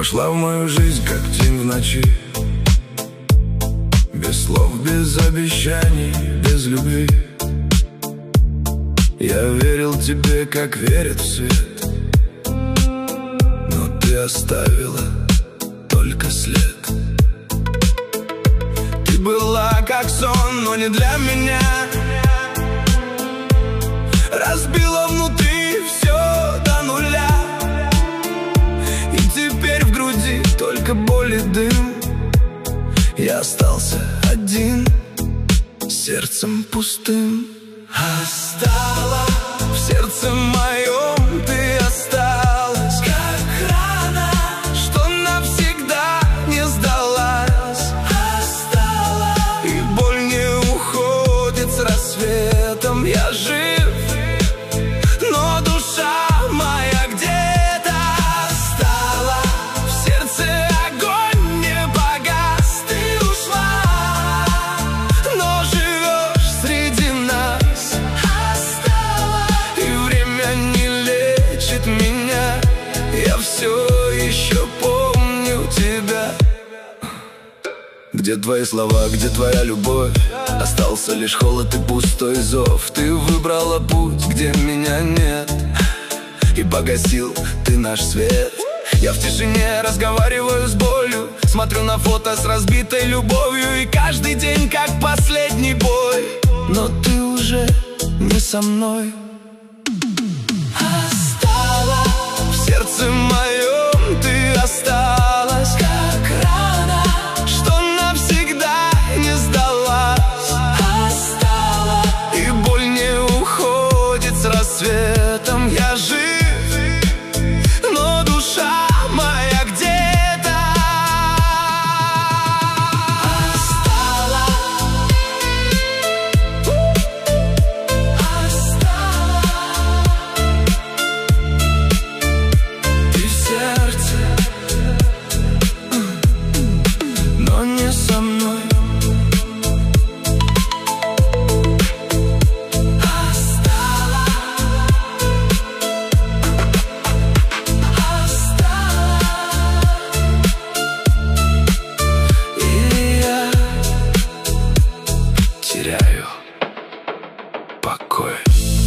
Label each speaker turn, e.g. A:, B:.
A: Вошла в мою жизнь, как тень в ночи, без слов, без обещаний, без любви. Я верил тебе, как верят в свет, но ты оставила только след. Ты была как сон, но не для меня. Разбила внутри все до нуля, и теперь в груди только боль и дым. Я остался один, сердцем пустым. Осталась в сердце моем, ты осталась, как рана, что навсегда не сдалась. Осталась, и боль не уходит с рассветом. Я жив, но душа моя где-то осталась. В сердце огонь не погас, ты ушла, но живешь среди нас. Осталась, и время не лечит меня, я все еще помню тебя. Где твои слова, где твоя любовь? Остался лишь холод и пустой зов. Ты выбрала путь, где меня нет, и погасил ты наш свет. Я в тишине разговариваю с болью, смотрю на фото с разбитой любовью, и каждый день как последний бой. Но ты уже не со мной. Осталась в сердце моем, ты осталась, как рана, что навсегда не сдалась. Осталась, и боль не уходит с рассветом. Я жив, но душа моя где-то осталась. Ты в сердце, но не со мной. Теряю покой.